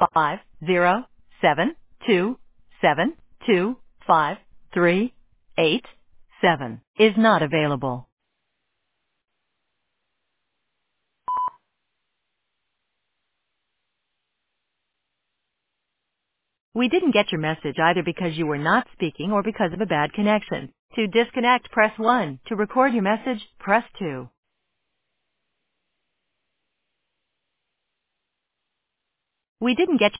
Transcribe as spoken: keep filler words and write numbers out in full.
five zero seven two seven two five three eight seven is not available. We didn't get your message either because you were not speaking or because of a bad connection. To disconnect, press one. To record your message, press two. We didn't get